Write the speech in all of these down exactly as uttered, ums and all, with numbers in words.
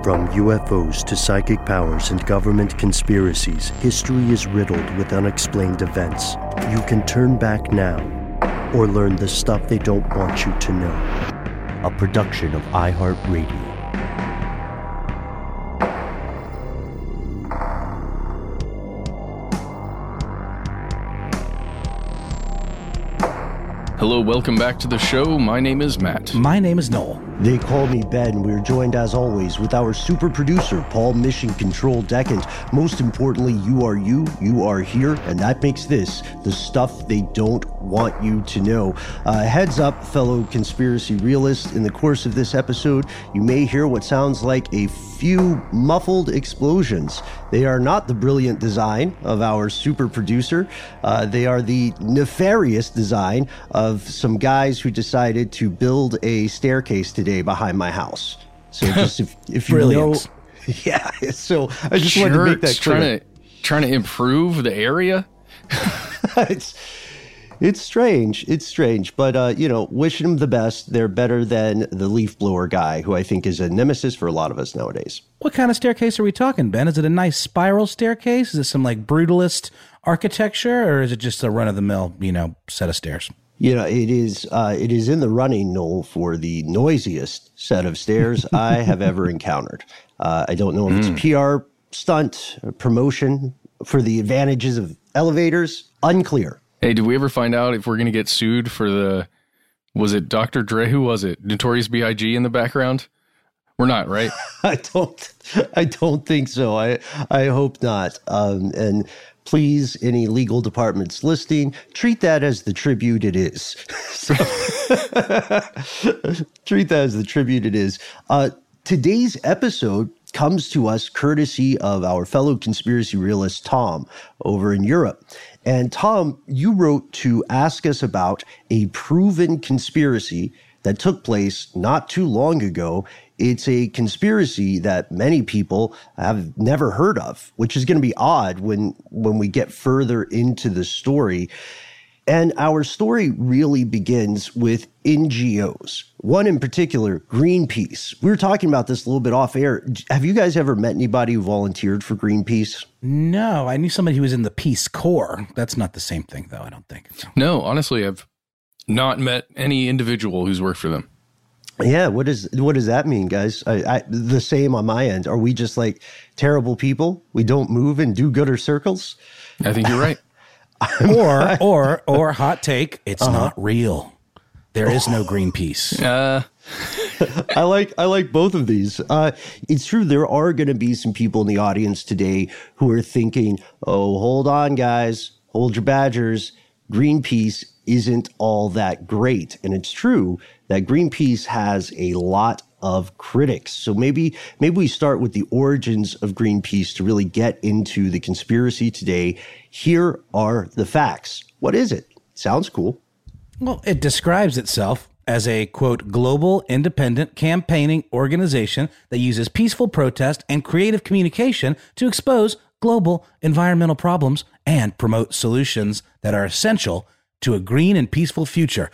From U F Os to psychic powers and government conspiracies, history is riddled with unexplained events. You can turn back now or learn the stuff they don't want you to know. A production of iHeartRadio. Hello, welcome back to the show. My name is Matt. My name is Noel. They call me Ben. We're joined as always with our super producer, Paul Mission Control Decant. Most importantly, you are you, you are here, and that makes this the stuff they don't want you to know. Uh, heads up, fellow conspiracy realists, in the course of this episode, you may hear what sounds like a few muffled explosions. They are not the brilliant design of our super producer. Uh, they are the nefarious design of some guys who decided to build a staircase today behind my house. So just if, if you Brilliant. know, yeah. So I just Jerks wanted to make that clear. Trying to, trying to improve the area? it's it's strange. It's strange, but uh, you know, wishing them the best. They're better than the leaf blower guy, who I think is a nemesis for a lot of us nowadays. What kind of staircase are we talking, Ben? Is it a nice spiral staircase? Is it some like brutalist architecture, or is it just a run-of-the-mill, you know, set of stairs? You know, it is uh, it is in the running, Noel, for the noisiest set of stairs I have ever encountered. Uh, I don't know if mm. it's a P R stunt, a promotion for the advantages of elevators. Unclear. Hey, did we ever find out if we're going to get sued for the, was it Doctor Dre? Who was it? Notorious B I G in the background? We're not, right? I don't, I don't think so. I, I hope not. Um, and please, any legal departments listening, treat that as the tribute it is. So, treat that as the tribute it is. Uh, today's episode comes to us courtesy of our fellow conspiracy realist, Tom, over in Europe. And Tom, you wrote to ask us about a proven conspiracy that took place not too long ago. It's a conspiracy that many people have never heard of, which is going to be odd when, when we get further into the story. And our story really begins with N G Os. One in particular, Greenpeace. We were talking about this a little bit off air. Have you guys ever met anybody who volunteered for Greenpeace? No, I knew somebody who was in the Peace Corps. That's not the same thing, though, I don't think. No, honestly, I've not met any individual who's worked for them. Yeah, what does what does that mean, guys? I, I, the same on my end. Are we just like terrible people? We don't move and do gooder circles? I think you're right. or, or, or hot take, it's uh-huh. not real. There is no Greenpeace. Uh, I like I like both of these. Uh, it's true. There are going to be some people in the audience today who are thinking, oh, hold on, guys. Hold your badgers. Greenpeace isn't all that great. And it's true that Greenpeace has a lot of critics. So maybe maybe we start with the origins of Greenpeace to really get into the conspiracy today. Here are the facts. What is it? Sounds cool. Well, it describes itself as a, quote, global independent campaigning organization that uses peaceful protest and creative communication to expose global environmental problems and promote solutions that are essential to a green and peaceful future.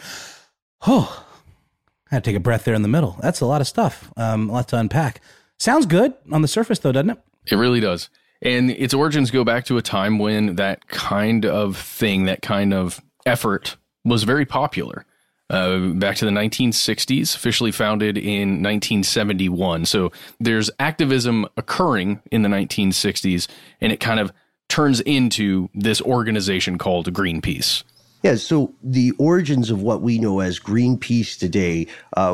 Oh, I had to take a breath there in the middle. That's a lot of stuff. Um, a lot to unpack. Sounds good on the surface, though, doesn't it? It really does. And its origins go back to a time when that kind of thing, that kind of effort was very popular. Uh, back to the nineteen sixties, officially founded in nineteen seventy-one. So there's activism occurring in the nineteen sixties, and it kind of turns into this organization called Greenpeace. Yeah, so the origins of what we know as Greenpeace today uh,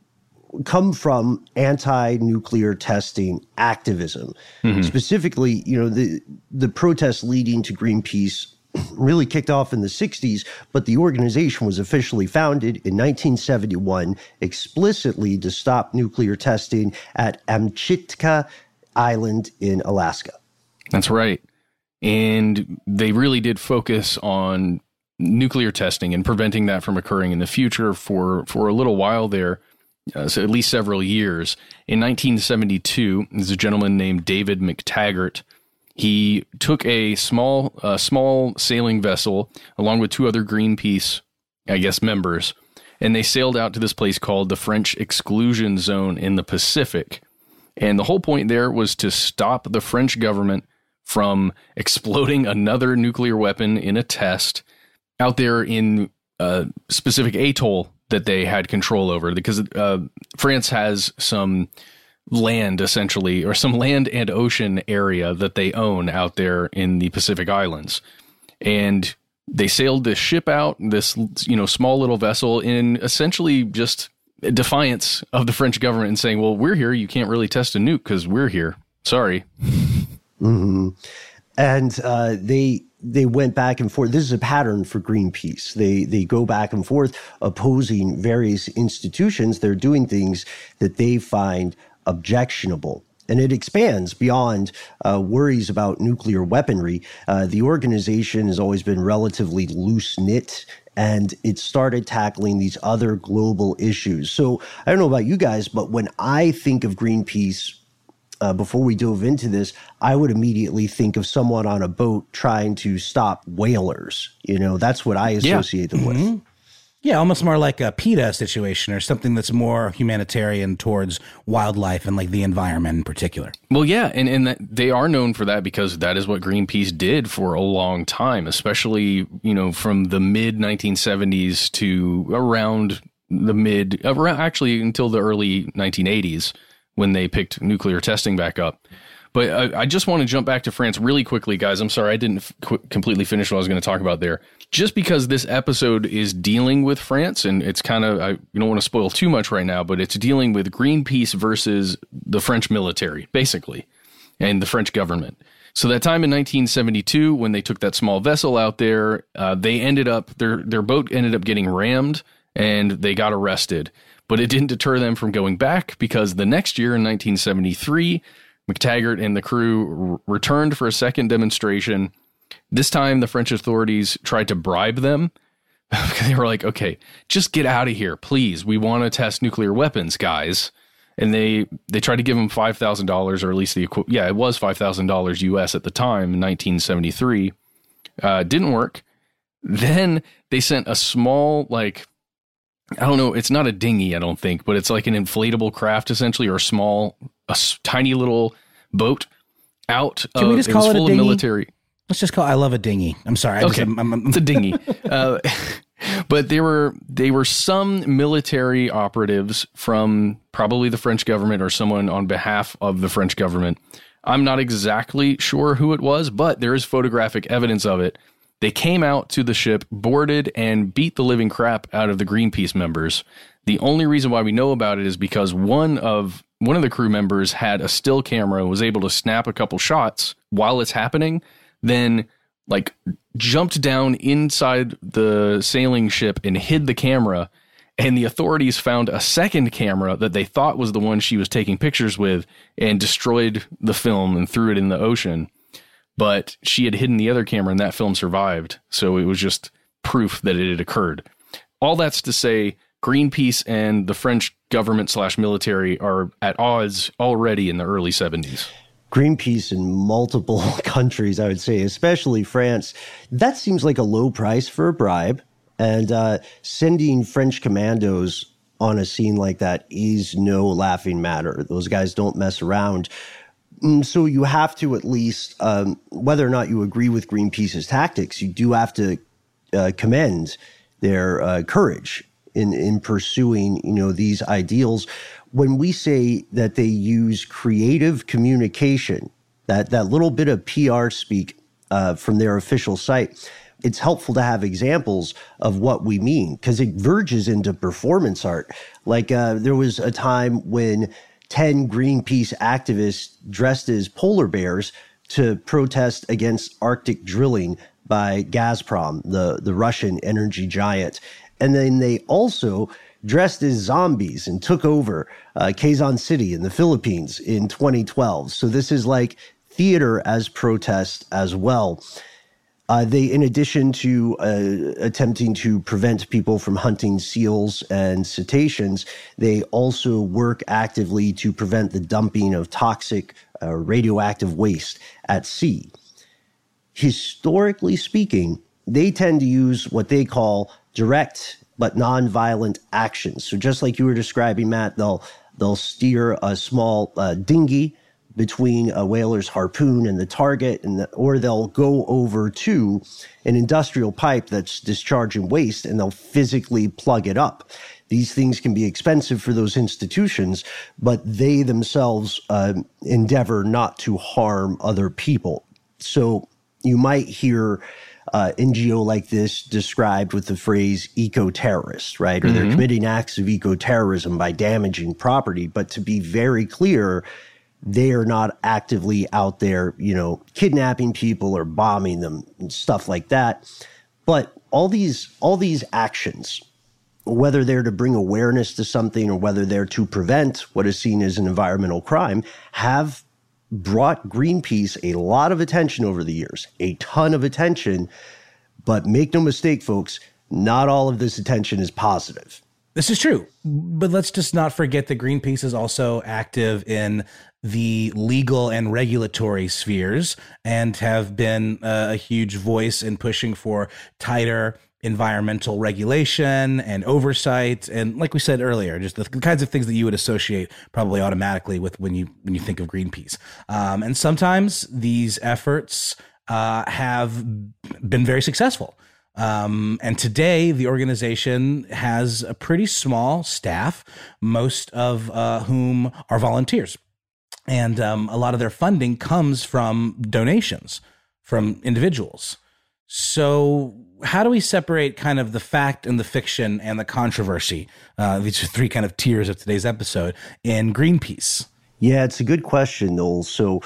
come from anti-nuclear testing activism. Mm-hmm. Specifically, you know, the the protests leading to Greenpeace really kicked off in the sixties, but the organization was officially founded in nineteen seventy-one explicitly to stop nuclear testing at Amchitka Island in Alaska. That's right. And they really did focus on nuclear testing and preventing that from occurring in the future for, for a little while there, uh, so at least several years. In nineteen seventy-two, there's a gentleman named David McTaggart. He took a small, uh, small sailing vessel along with two other Greenpeace, I guess, members, and they sailed out to this place called the French Exclusion Zone in the Pacific. And the whole point there was to stop the French government from exploding another nuclear weapon in a test out there in a specific atoll that they had control over, because uh, France has some land, essentially, or some land and ocean area that they own out there in the Pacific Islands. And they sailed this ship out, this, you know, small little vessel, in essentially just defiance of the French government and saying, well, we're here. You can't really test a nuke because we're here. Sorry. Mm-hmm. And uh, they they went back and forth. This is a pattern for Greenpeace. They they go back and forth opposing various institutions. They're doing things that they find objectionable. And it expands beyond uh, worries about nuclear weaponry. Uh, the organization has always been relatively loose-knit, and it started tackling these other global issues. So I don't know about you guys, but when I think of Greenpeace, uh, before we dove into this, I would immediately think of someone on a boat trying to stop whalers. You know, that's what I associate yeah. them with. Mm-hmm. Yeah, almost more like a PETA situation or something that's more humanitarian towards wildlife and like the environment in particular. Well, yeah, and, and that they are known for that because that is what Greenpeace did for a long time, especially, you know, from the mid nineteen seventies to around the mid, around, actually until the early nineteen eighties when they picked nuclear testing back up. But I, I just want to jump back to France really quickly, guys. I'm sorry, I didn't f- qu- completely finish what I was going to talk about there. Just because this episode is dealing with France, and it's kind of, I you don't want to spoil too much right now, but it's dealing with Greenpeace versus the French military, basically, and the French government. So that time in nineteen seventy-two, when they took that small vessel out there, uh, they ended up, their their boat ended up getting rammed, and they got arrested. But it didn't deter them from going back, because the next year in nineteen seventy-three, McTaggart and the crew r- returned for a second demonstration. This time, the French authorities tried to bribe them. They were like, okay, just get out of here, please. We want to test nuclear weapons, guys. And they they tried to give them five thousand dollars, or at least the, yeah, it was five thousand dollars U S at the time in nineteen seventy-three. Uh, didn't work. Then they sent a small, like, I don't know, it's not a dinghy, I don't think, but it's like an inflatable craft, essentially, or a small, a s- tiny little boat out. Can of, we just it call was it a full dinghy? of military. Let's just call I love a dinghy. I'm sorry. I Okay, just, I'm, I'm, it's a dinghy. uh, but there were they were some military operatives from probably the French government or someone on behalf of the French government. I'm not exactly sure who it was, but there is photographic evidence of it. They came out to the ship, boarded, and beat the living crap out of the Greenpeace members. The only reason why we know about it is because one of one of the crew members had a still camera and was able to snap a couple shots while it's happening, then like jumped down inside the sailing ship and hid the camera. And the authorities found a second camera that they thought was the one she was taking pictures with and destroyed the film and threw it in the ocean. But she had hidden the other camera and that film survived. So it was just proof that it had occurred. All that's to say, Greenpeace and the French government slash military are at odds already in the early seventies. Greenpeace in multiple countries, I would say, especially France. That seems like a low price for a bribe. And uh, sending French commandos on a scene like that is no laughing matter. Those guys don't mess around. So you have to at least, um, whether or not you agree with Greenpeace's tactics, you do have to uh, commend their uh, courage in, in pursuing, you know, these ideals. When we say that they use creative communication, that, that little bit of P R speak uh, from their official site, it's helpful to have examples of what we mean, because it verges into performance art. Like uh, there was a time when ten Greenpeace activists dressed as polar bears to protest against Arctic drilling by Gazprom, the, the Russian energy giant. And then they also dressed as zombies and took over uh, Quezon City in the Philippines in twenty twelve. So this is like theater as protest as well. Uh, they, in addition to uh, attempting to prevent people from hunting seals and cetaceans, they also work actively to prevent the dumping of toxic uh, radioactive waste at sea. Historically speaking, they tend to use what they call direct but nonviolent actions. So just like you were describing, Matt, they'll They'll steer a small uh, dinghy between a whaler's harpoon and the target, and the, or they'll go over to an industrial pipe that's discharging waste, and they'll physically plug it up. These things can be expensive for those institutions, but they themselves uh, endeavor not to harm other people. So you might hear uh, N G O like this described with the phrase eco-terrorist, right? Or mm-hmm. they're committing acts of eco-terrorism by damaging property. But to be very clear, they are not actively out there, you know, kidnapping people or bombing them and stuff like that. But all these all these actions, whether they're to bring awareness to something or whether they're to prevent what is seen as an environmental crime, have brought Greenpeace a lot of attention over the years, a ton of attention. But make no mistake, folks, not all of this attention is positive. This is true. But let's just not forget that Greenpeace is also active in the legal and regulatory spheres and have been uh, a huge voice in pushing for tighter environmental regulation and oversight. And like we said earlier, just the kinds of things that you would associate probably automatically with when you when you think of Greenpeace. Um, and sometimes these efforts uh, have been very successful. Um, and today the organization has a pretty small staff, most of uh, whom are volunteers. And um, a lot of their funding comes from donations from individuals. So how do we separate kind of the fact and the fiction and the controversy? Uh, these are three kind of tiers of today's episode in Greenpeace. Yeah, it's a good question, Noel. So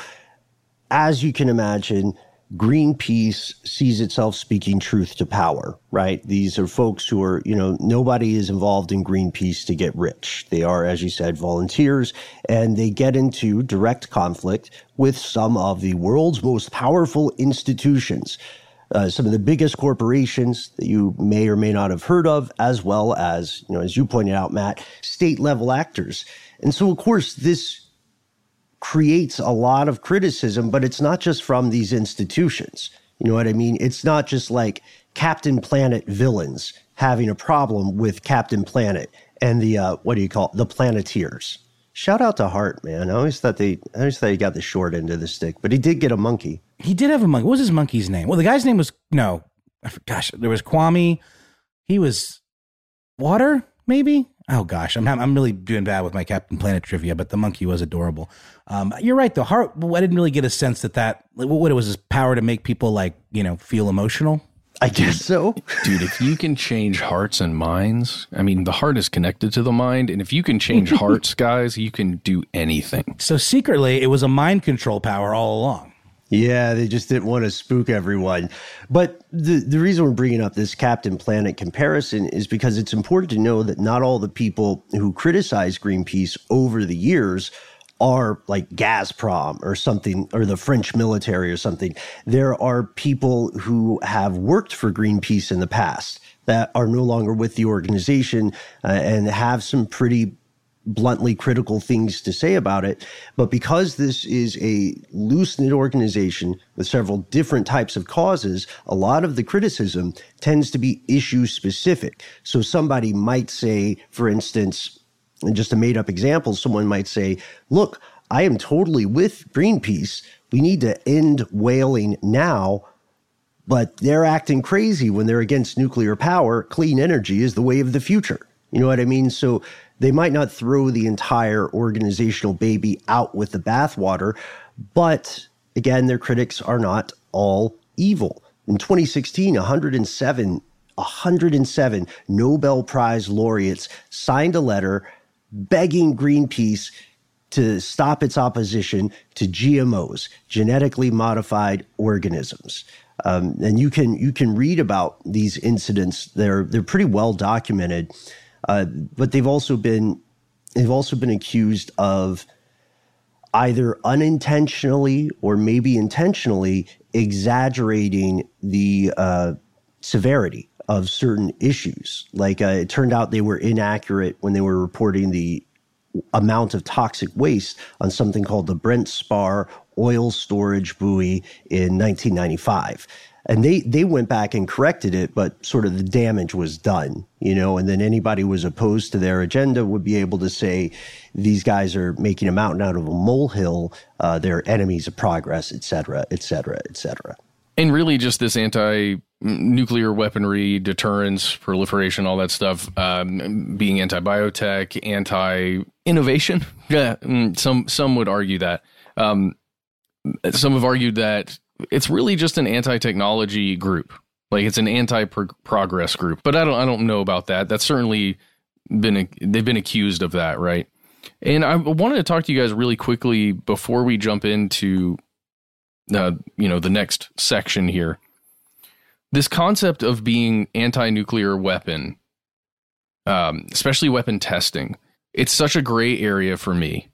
as you can imagine, Greenpeace sees itself speaking truth to power, right? These are folks who are, you know, nobody is involved in Greenpeace to get rich. They are, as you said, volunteers, and they get into direct conflict with some of the world's most powerful institutions, uh, some of the biggest corporations that you may or may not have heard of, as well as, you know, as you pointed out, Matt, state level actors. And so, of course, this creates a lot of criticism, but it's not just from these institutions. You know what I mean? It's not just like Captain Planet villains having a problem with Captain Planet and the, uh, what do you call it? The Planeteers. Shout out to Hart, man. I always thought they, I always thought he got the short end of the stick, but he did get a monkey. He did have a monkey. What was his monkey's name? Well, the guy's name was, no, gosh, there was Kwame. He was Water, maybe? Oh gosh, I'm I'm really doing bad with my Captain Planet trivia, but the monkey was adorable. Um, you're right, though. Hart, I didn't really get a sense that that what it was his power to make people like you know feel emotional. I guess so, dude. If you can change hearts and minds, I mean, the heart is connected to the mind, and if you can change hearts, guys, you can do anything. So secretly, it was a mind control power all along. Yeah, they just didn't want to spook everyone. But the, the reason we're bringing up this Captain Planet comparison is because it's important to know that not all the people who criticize Greenpeace over the years are like Gazprom or something, or the French military or something. There are people who have worked for Greenpeace in the past that are no longer with the organization uh, and have some pretty bluntly critical things to say about it. But because this is a loose-knit organization with several different types of causes, a lot of the criticism tends to be issue-specific. So somebody might say, for instance, and just a made-up example, someone might say, look, I am totally with Greenpeace. We need to end whaling now, but they're acting crazy when they're against nuclear power. Clean energy is the way of the future. You know what I mean? So they might not throw the entire organizational baby out with the bathwater, but again, their critics are not all evil. In twenty sixteen, one hundred seven, one hundred seven Nobel Prize laureates signed a letter begging Greenpeace to stop its opposition to G M Os, genetically modified organisms. Um, and you can you can read about these incidents. They're they're pretty well documented. Uh, but they've also been they've also been accused of either unintentionally or maybe intentionally exaggerating the uh, severity of certain issues. Like uh, it turned out they were inaccurate when they were reporting the amount of toxic waste on something called the Brent Spar oil storage buoy in nineteen ninety-five. And they, they went back and corrected it, but sort of the damage was done, you know, and then anybody who was opposed to their agenda would be able to say, these guys are making a mountain out of a molehill, uh, they're enemies of progress, et cetera, et cetera, et cetera. And really just this anti-nuclear weaponry, deterrence, proliferation, all that stuff, um, being anti-biotech, anti-innovation. Yeah, some some would argue that. Um, some have argued that it's really just an anti-technology group. Like it's an anti-progress group. But I don't I don't know about that. That's certainly been, they've been accused of that, right? And I wanted to talk to you guys really quickly before we jump into Uh, you know, the next section here. This concept of being anti-nuclear weapon, um, especially weapon testing, it's such a gray area for me.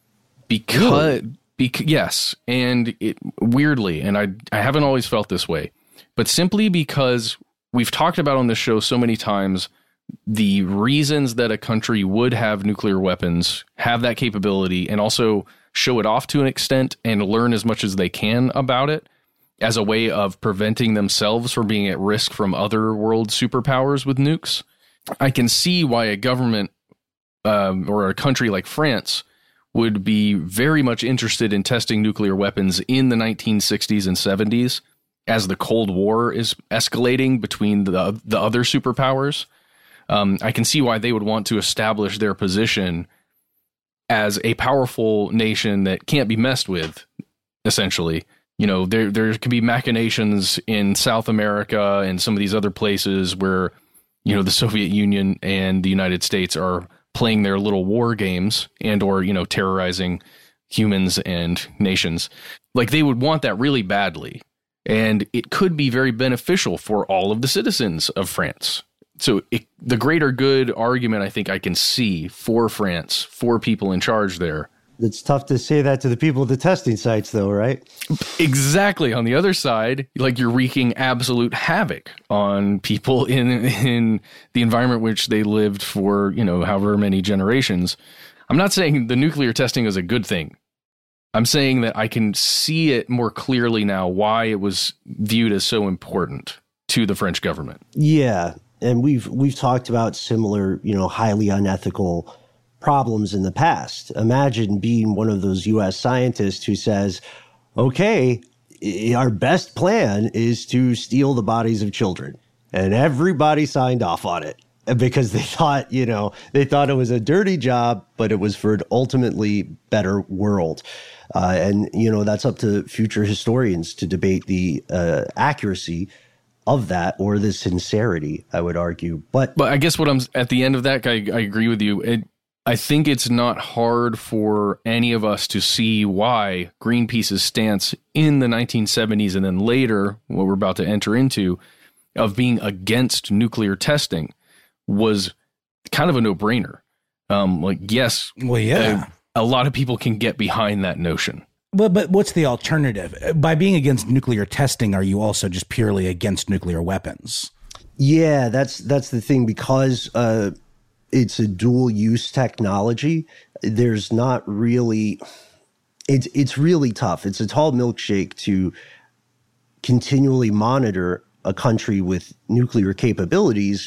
Because, bec- yes, and it, weirdly, and I, I haven't always felt this way, but simply because we've talked about on this show so many times the reasons that a country would have nuclear weapons, have that capability, and also show it off to an extent and learn as much as they can about it as a way of preventing themselves from being at risk from other world superpowers with nukes. I can see why a government um, or a country like France would be very much interested in testing nuclear weapons in the nineteen sixties and seventies as the Cold War is escalating between the, the other superpowers. Um, I can see why they would want to establish their position as a powerful nation that can't be messed with, essentially. You know, there there could be machinations in South America and some of these other places where, you know, the Soviet Union and the United States are playing their little war games and or, you know, terrorizing humans and nations. Like they would want that really badly. And it could be very beneficial for all of the citizens of France. So it, the greater good argument, I think I can see for France, for people in charge there. It's tough to say that to the people at the testing sites, though, right? Exactly. On the other side, like you're wreaking absolute havoc on people in in the environment which they lived for, you know, however many generations. I'm not saying the nuclear testing is a good thing. I'm saying that I can see it more clearly now why it was viewed as so important to the French government. Yeah. And we've we've talked about similar, you know, highly unethical problems in the past. Imagine being one of those U S scientists who says, okay, our best plan is to steal the bodies of children. And everybody signed off on it because they thought, you know, they thought it was a dirty job, but it was for an ultimately better world. Uh, and, you know, that's up to future historians to debate the uh, accuracy of that or the sincerity, I would argue. But but I guess what I'm at the end of that, I, I agree with you. It, I think it's not hard for any of us to see why Greenpeace's stance in the nineteen seventies and then later, what we're about to enter into, of being against nuclear testing was kind of a no-brainer. Um, like, yes, well, yeah, a, a lot of people can get behind that notion. But but what's the alternative? By being against nuclear testing, are you also just purely against nuclear weapons? Yeah, that's that's the thing. Because uh, it's a dual-use technology, there's not really – it's it's really tough. It's a tall milkshake to continually monitor a country with nuclear capabilities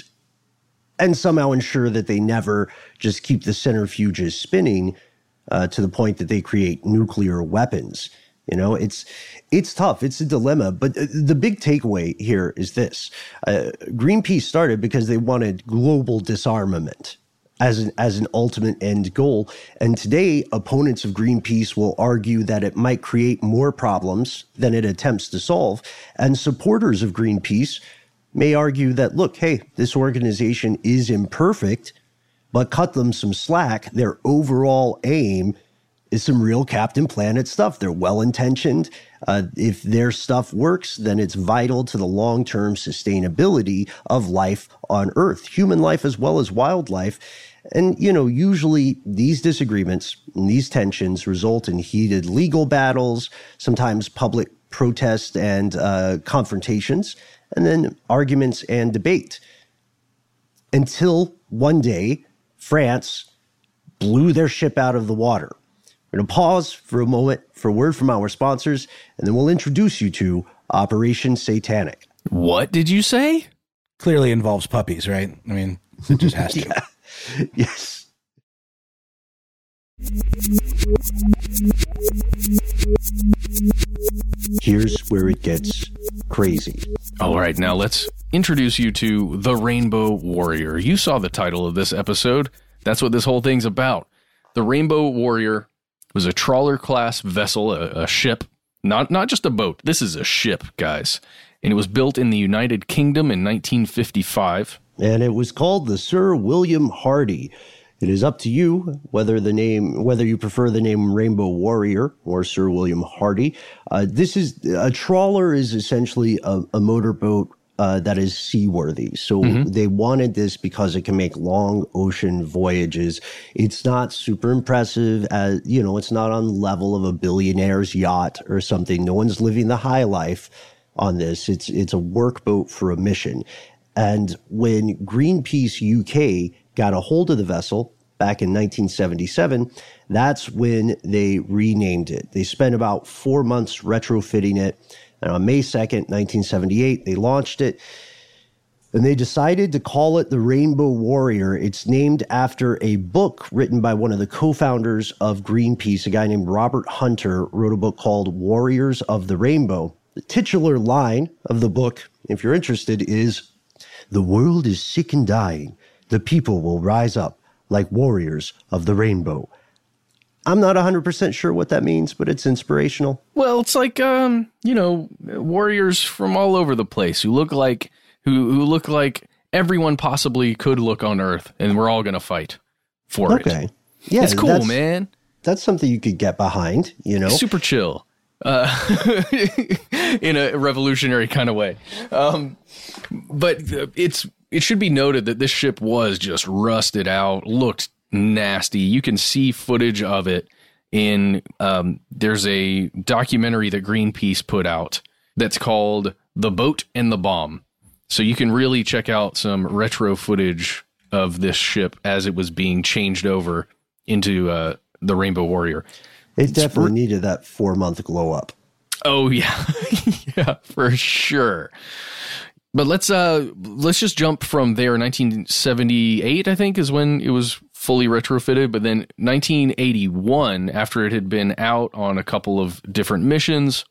and somehow ensure that they never just keep the centrifuges spinning Uh, to the point that they create nuclear weapons. You know, it's it's tough. It's a dilemma. But the big takeaway here is this. Uh, Greenpeace started because they wanted global disarmament as an, as an ultimate end goal. And today, opponents of Greenpeace will argue that it might create more problems than it attempts to solve. And supporters of Greenpeace may argue that, look, hey, this organization is imperfect, but cut them some slack. Their overall aim is some real Captain Planet stuff. They're well-intentioned. Uh, if their stuff works, then it's vital to the long-term sustainability of life on Earth, human life as well as wildlife. And, you know, usually these disagreements and these tensions result in heated legal battles, sometimes public protest and uh, confrontations, and then arguments and debate. Until one day, France blew their ship out of the water. We're going to pause for a moment for a word from our sponsors, and then we'll introduce you to Operation Satanic. What did you say? Clearly involves puppies, right? I mean, it just has to. Yeah. Yes. Here's where it gets crazy. All right, now let's introduce you to the Rainbow Warrior. You saw the title of this episode. That's what this whole thing's about. The Rainbow Warrior was a trawler-class vessel, a, a ship, not not just a boat. This is a ship, guys. And it was built in the United Kingdom in nineteen fifty-five. And it was called the Sir William Hardy. It is up to you whether the name, whether you prefer the name Rainbow Warrior or Sir William Hardy. Uh, this is a trawler is essentially a, a motorboat uh, that is seaworthy. So mm-hmm. they wanted this because it can make long ocean voyages. It's not super impressive, as you know. It's not on the level of a billionaire's yacht or something. No one's living the high life on this. It's it's a workboat for a mission. And when Greenpeace U K got a hold of the vessel back in nineteen seventy-seven, that's when they renamed it. They spent about four months retrofitting it. And on May second, nineteen seventy-eight, they launched it. And they decided to call it the Rainbow Warrior. It's named after a book written by one of the co-founders of Greenpeace, a guy named Robert Hunter, wrote a book called Warriors of the Rainbow. The titular line of the book, if you're interested, is, "The world is sick and dying. The people will rise up like warriors of the rainbow." I'm not one hundred percent sure what that means, but it's inspirational. Well, it's like, um, you know, warriors from all over the place who look like who, who look like everyone possibly could look on Earth, and we're all going to fight for okay. it. Okay. Yeah, it's cool, that's, man. That's something you could get behind, you know? Super chill. Uh, in a revolutionary kind of way. Um, but it's it should be noted that this ship was just rusted out, looked nasty. You can see footage of it in, um, there's a documentary that Greenpeace put out that's called The Boat and the Bomb. So you can really check out some retro footage of this ship as it was being changed over into uh, the Rainbow Warrior. It definitely needed that four-month glow-up. Oh, yeah. Yeah, for sure. But let's uh let's just jump from there. nineteen seventy-eight, I think, is when it was fully retrofitted. But then nineteen eighty-one, after it had been out on a couple of different missions,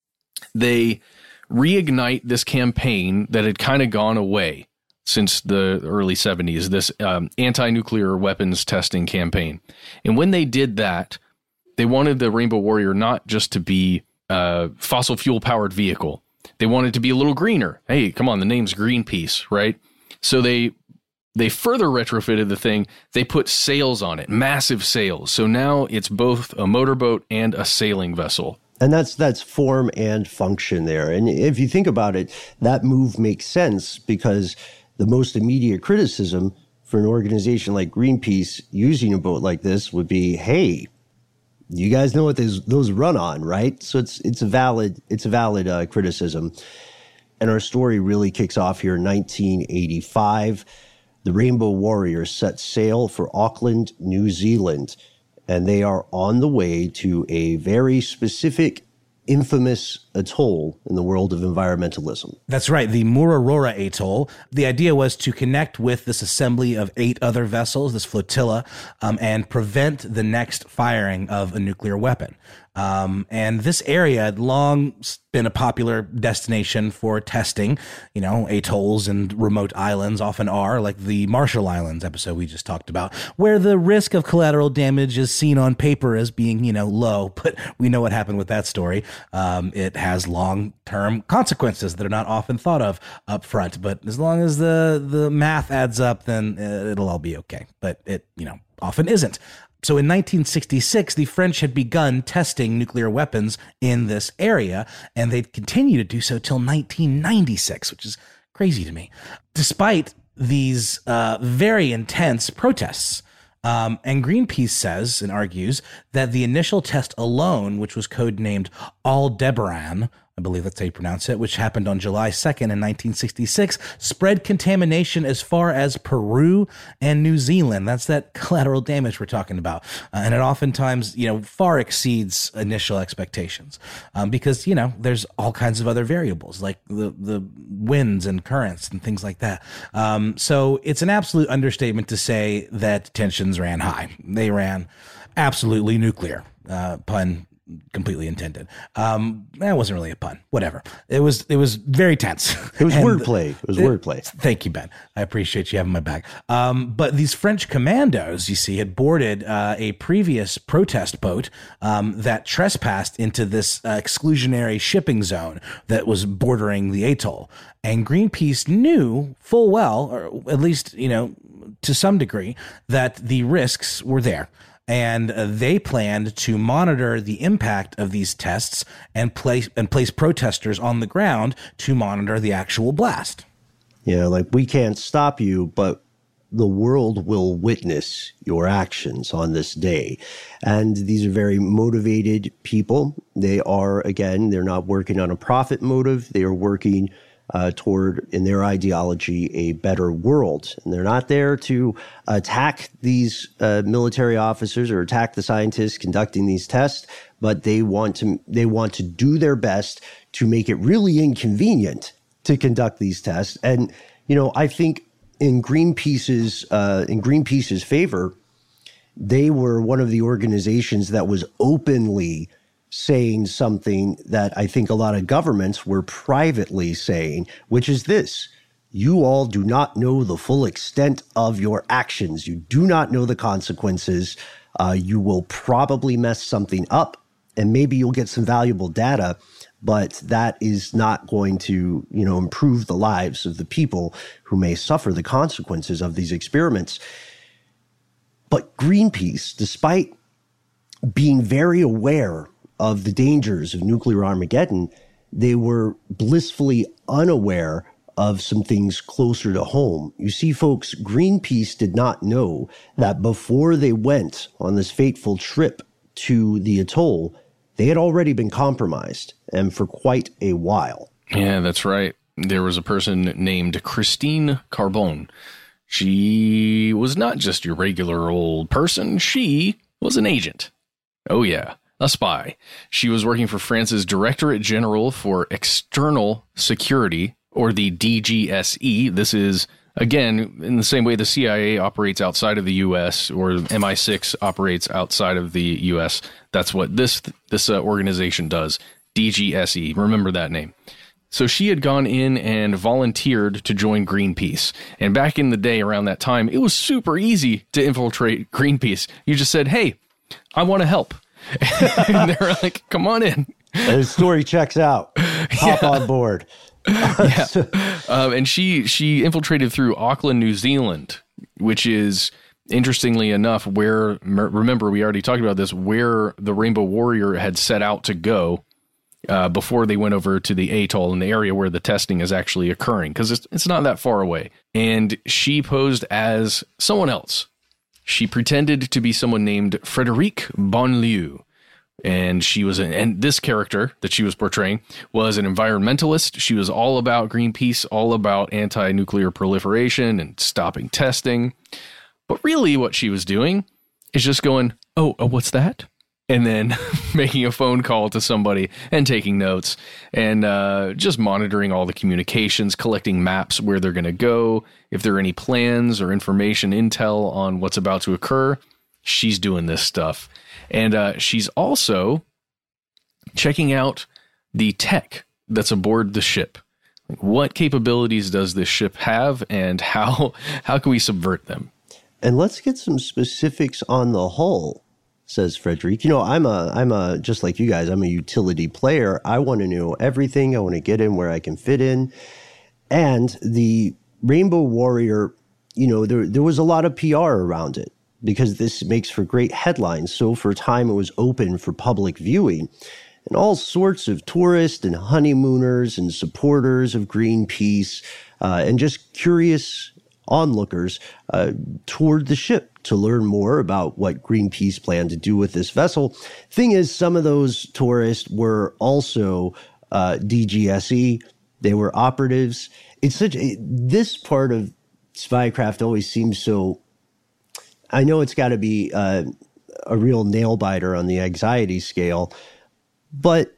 they reignite this campaign that had kind of gone away since the early seventies, this um, anti-nuclear weapons testing campaign. And when they did that, they wanted the Rainbow Warrior not just to be a fossil fuel powered vehicle. They wanted to be a little greener. Hey, come on, the name's Greenpeace, right? So they they further retrofitted the thing. They put sails on it, massive sails. So now it's both a motorboat and a sailing vessel. And that's that's form and function there. And if you think about it, that move makes sense because the most immediate criticism for an organization like Greenpeace using a boat like this would be, hey, you guys know what those, those run on, right? So it's it's a valid it's a valid uh, criticism. And our story really kicks off here in nineteen eighty-five. The Rainbow Warrior set sail for Auckland, New Zealand, and they are on the way to a very specific, infamous atoll in the world of environmentalism. That's right, the Murarora Atoll. The idea was to connect with this assembly of eight other vessels, this flotilla, um, and prevent the next firing of a nuclear weapon. Um, and this area had long been a popular destination for testing. You know, atolls and remote islands often are, like the Marshall Islands episode we just talked about, where the risk of collateral damage is seen on paper as being, you know, low. But we know what happened with that story. Um, it has long-term consequences that are not often thought of up front. But as long as the, the math adds up, then it'll all be okay. But it, you know, often isn't. So in nineteen sixty-six, the French had begun testing nuclear weapons in this area, and they'd continue to do so till nineteen ninety-six, which is crazy to me. Despite these uh, very intense protests, um, and Greenpeace says and argues that the initial test alone, which was codenamed Aldebaran, I believe that's how you pronounce it, which happened on July second in nineteen sixty-six, spread contamination as far as Peru and New Zealand. That's that collateral damage we're talking about. Uh, and it oftentimes, you know, far exceeds initial expectations um, because, you know, there's all kinds of other variables like the, the winds and currents and things like that. Um, so it's an absolute understatement to say that tensions ran high. They ran absolutely nuclear, uh, pun completely intended. Um, that wasn't really a pun. Whatever. It was. It was very tense. It was And wordplay. It was it- wordplay. Thank you, Ben. I appreciate you having my back. Um, but these French commandos, you see, had boarded uh, a previous protest boat um, that trespassed into this uh, exclusionary shipping zone that was bordering the atoll. And Greenpeace knew full well, or at least, you know, to some degree, that the risks were there. And uh, they planned to monitor the impact of these tests and place and place protesters on the ground to monitor the actual blast. Yeah, like we can't stop you, but the world will witness your actions on this day. And these are very motivated people. They are, again, they're not working on a profit motive. They are working Uh, toward, in their ideology, a better world. And they're not there to attack these uh, military officers or attack the scientists conducting these tests, but they want to they want to do their best to make it really inconvenient to conduct these tests. And, you know, I think in Greenpeace's uh, in Greenpeace's favor, they were one of the organizations that was openly saying something that I think a lot of governments were privately saying, which is this: you all do not know the full extent of your actions. You do not know the consequences. Uh, you will probably mess something up, and maybe you'll get some valuable data, but that is not going to, you know, improve the lives of the people who may suffer the consequences of these experiments. But Greenpeace, despite being very aware of the dangers of nuclear Armageddon, they were blissfully unaware of some things closer to home. You see, folks, Greenpeace did not know that before they went on this fateful trip to the atoll, they had already been compromised, and for quite a while. Yeah, that's right. There was a person named Christine Carbone. She was not just your regular old person. She was an agent. Oh, yeah. A spy. She was working for France's Directorate General for External Security, or the D G S E. This is, again, in the same way the C I A operates outside of the U S or M I six operates outside of the U S. That's what this this uh, organization does. D G S E. Remember that name. So she had gone in and volunteered to join Greenpeace. And back in the day around that time, it was super easy to infiltrate Greenpeace. You just said, hey, I want to help. And they're like, come on in. The story checks out. Hop Yeah. on board. Yeah. Um, and she she infiltrated through Auckland, New Zealand, which is, interestingly enough, where, remember, we already talked about this, where the Rainbow Warrior had set out to go uh, before they went over to the atoll in the area where the testing is actually occurring, because it's, it's not that far away. And she posed as someone else. She pretended to be someone named Frederique Bonlieu, and she was an, and this character that she was portraying was an environmentalist. She was all about Greenpeace, all about anti-nuclear proliferation and stopping testing. But really what she was doing is just going, oh, oh what's that? And then making a phone call to somebody and taking notes and uh, just monitoring all the communications, collecting maps where they're going to go. If there are any plans or information, intel on what's about to occur, she's doing this stuff. And uh, she's also checking out the tech that's aboard the ship. What capabilities does this ship have, and how how can we subvert them? And let's get some specifics on the hull, says Frederique. You know, I'm a, I'm a, just like you guys, I'm a utility player. I want to know everything. I want to get in where I can fit in. And the Rainbow Warrior, you know, there, there was a lot of P R around it because this makes for great headlines. So for a time it was open for public viewing, and all sorts of tourists and honeymooners and supporters of Greenpeace uh, and just curious onlookers uh, toured the ship to learn more about what Greenpeace planned to do with this vessel. Thing is, some of those tourists were also uh, D G S E. They were operatives. It's such a, this part of spycraft always seems so, I know it's got to be uh, a real nail biter on the anxiety scale, but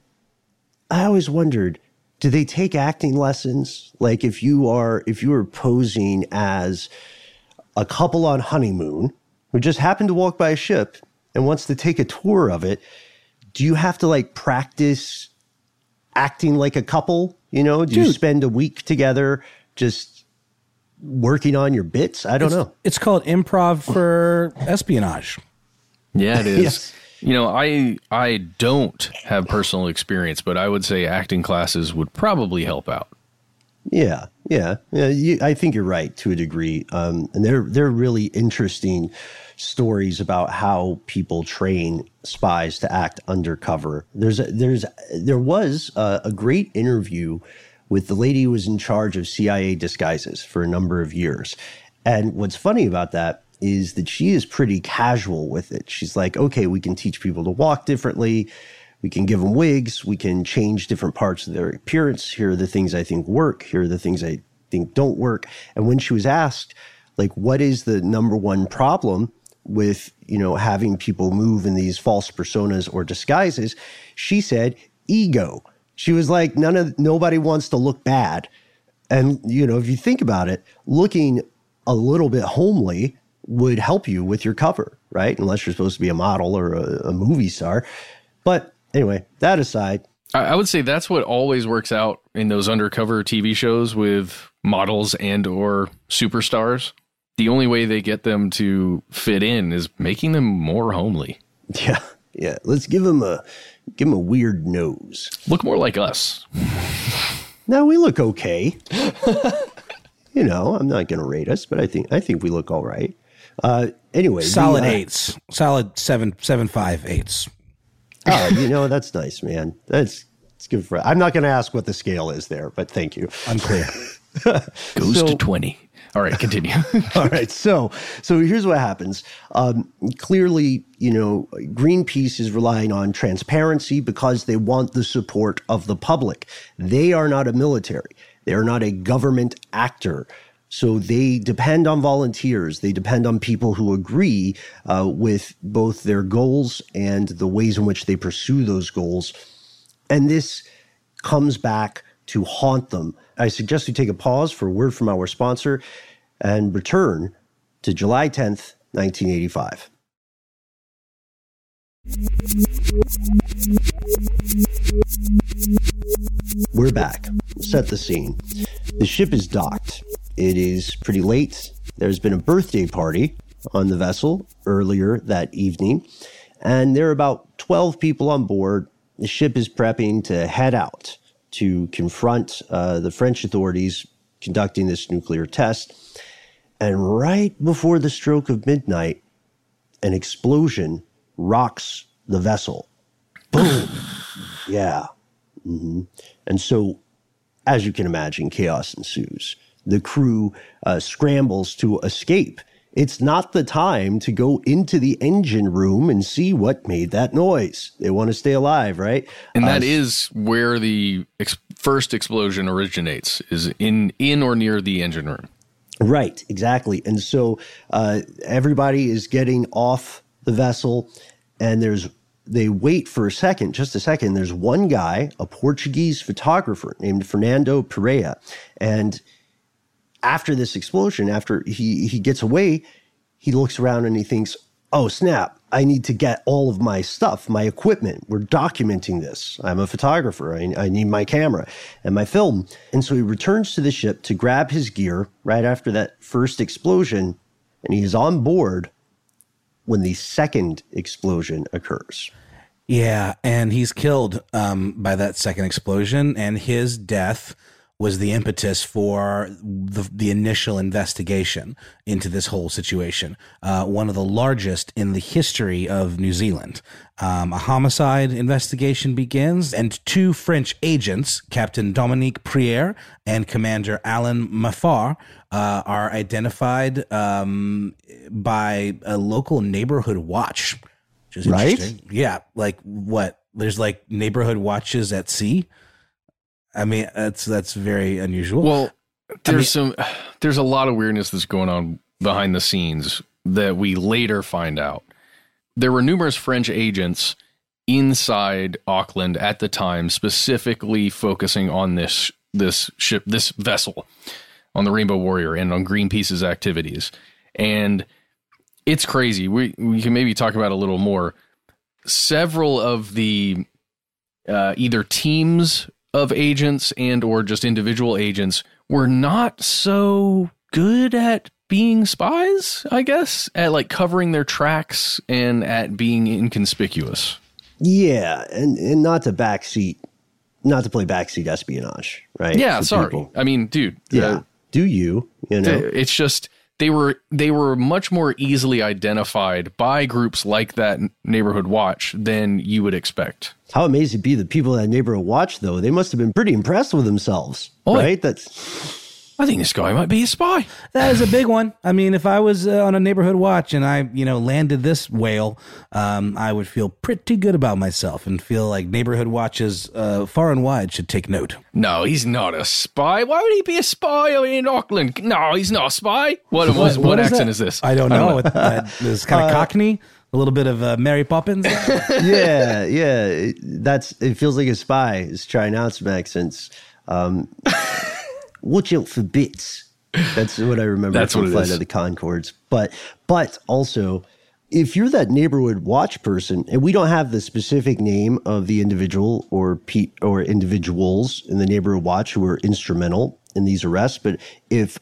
I always wondered, do they take acting lessons? Like if you are, if you are posing as a couple on honeymoon who just happened to walk by a ship and wants to take a tour of it, do you have to like practice acting like a couple? You know, do Dude. you spend a week together just working on your bits? I don't it's, know. It's called improv for espionage. Yeah, it is. Yes. You know, I I don't have personal experience, but I would say acting classes would probably help out. Yeah, yeah, yeah. You, I think you're right to a degree, um, and they're they're really interesting stories about how people train spies to act undercover. There's a, there's there was a, a great interview with the lady who was in charge of C I A disguises for a number of years, and what's funny about that is that she is pretty casual with it. She's like, okay, we can teach people to walk differently. We can give them wigs. We can change different parts of their appearance. Here are the things I think work. Here are the things I think don't work. And when she was asked, like, what is the number one problem with, you know, having people move in these false personas or disguises, she said, ego. She was like, none of, nobody wants to look bad. And, you know, if you think about it, looking a little bit homely would help you with your cover, right? Unless you're supposed to be a model or a, a movie star. But anyway, that aside. I, I would say that's what always works out in those undercover T V shows with models and or superstars. The only way they get them to fit in is making them more homely. Yeah, yeah. Let's give them a give them a weird nose. Look more like us. No, we look okay. You know, I'm not going to rate us, but I think I think we look all right. Uh, anyway, solid the, uh, eights, solid seven, seven, five eights. Oh, you know, that's nice, man. That's it's good for. I'm not going to ask what the scale is there, but thank you. Unclear. Goes so, to twenty. All right, continue. All right, so so here's what happens. Um, clearly, you know, Greenpeace is relying on transparency because they want the support of the public. They are not a military. They are not a government actor. So they depend on volunteers. They depend on people who agree uh, with both their goals and the ways in which they pursue those goals. And this comes back to haunt them. I suggest we take a pause for a word from our sponsor and return to July tenth, nineteen eighty-five. We're back. Set the scene. The ship is docked. It is pretty late. There's been a birthday party on the vessel earlier that evening, and there are about twelve people on board. The ship is prepping to head out to confront uh, the French authorities conducting this nuclear test. And right before the stroke of midnight, an explosion rocks the vessel. Boom. Yeah. Mm-hmm. And so, as you can imagine, chaos ensues. The crew uh, scrambles to escape. It's not the time to go into the engine room and see what made that noise. They want to stay alive, right? And that uh, is where the ex- first explosion originates, is in, in or near the engine room. Right, exactly. And so uh, everybody is getting off the vessel, and there's they wait for a second, just a second. There's one guy, a Portuguese photographer named Fernando Pereira, and after this explosion, after he, he gets away, he looks around and he thinks, oh, snap, I need to get all of my stuff, my equipment. We're documenting this. I'm a photographer. I, I need my camera and my film. And so he returns to the ship to grab his gear right after that first explosion, and he is on board when the second explosion occurs. Yeah, and he's killed um, by that second explosion, and his death was the impetus for the, the initial investigation into this whole situation. Uh, one of the largest in the history of New Zealand. Um, a homicide investigation begins, and two French agents, Captain Dominique Prière and Commander Alain Maffar, uh, are identified um, by a local neighborhood watch. Which is right? interesting. Yeah, like what? There's like neighborhood watches at sea. I mean, that's that's very unusual. Well, there's I mean, some there's a lot of weirdness that's going on behind the scenes that we later find out. There were numerous French agents inside Auckland at the time, specifically focusing on this this ship, this vessel, on the Rainbow Warrior and on Greenpeace's activities. And it's crazy. We we can maybe talk about it a little more. Several of the uh, either teams of agents and or just individual agents were not so good at being spies, I guess, at like covering their tracks and at being inconspicuous. Yeah, and, and not to backseat, not to play backseat espionage, right? Yeah, For sorry. people. I mean, dude. Yeah, uh, do you, you know? It's just they were they were much more easily identified by groups like that Neighborhood Watch than you would expect. How amazing it'd be the people at Neighborhood Watch, though. They must have been pretty impressed with themselves, Oh, right? That's... I think this guy might be a spy. That is a big one. I mean, if I was uh, on a Neighborhood Watch and I, you know, landed this whale, um, I would feel pretty good about myself and feel like Neighborhood Watches uh, far and wide should take note. No, he's not a spy. Why would he be a spy in Auckland? No, he's not a spy. What, what, what, what is accent that? is this? I don't know. It, uh, it's kind of Uh, Cockney, a little bit of uh, Mary Poppins. yeah, yeah. It, that's it feels like a spy is trying out some accents. Um, watch out for bits. That's what I remember That's from what it Flight is. of the Conchords. But but also, if you're that Neighborhood Watch person, and we don't have the specific name of the individual or pe- or individuals in the Neighborhood Watch who were instrumental in these arrests, but if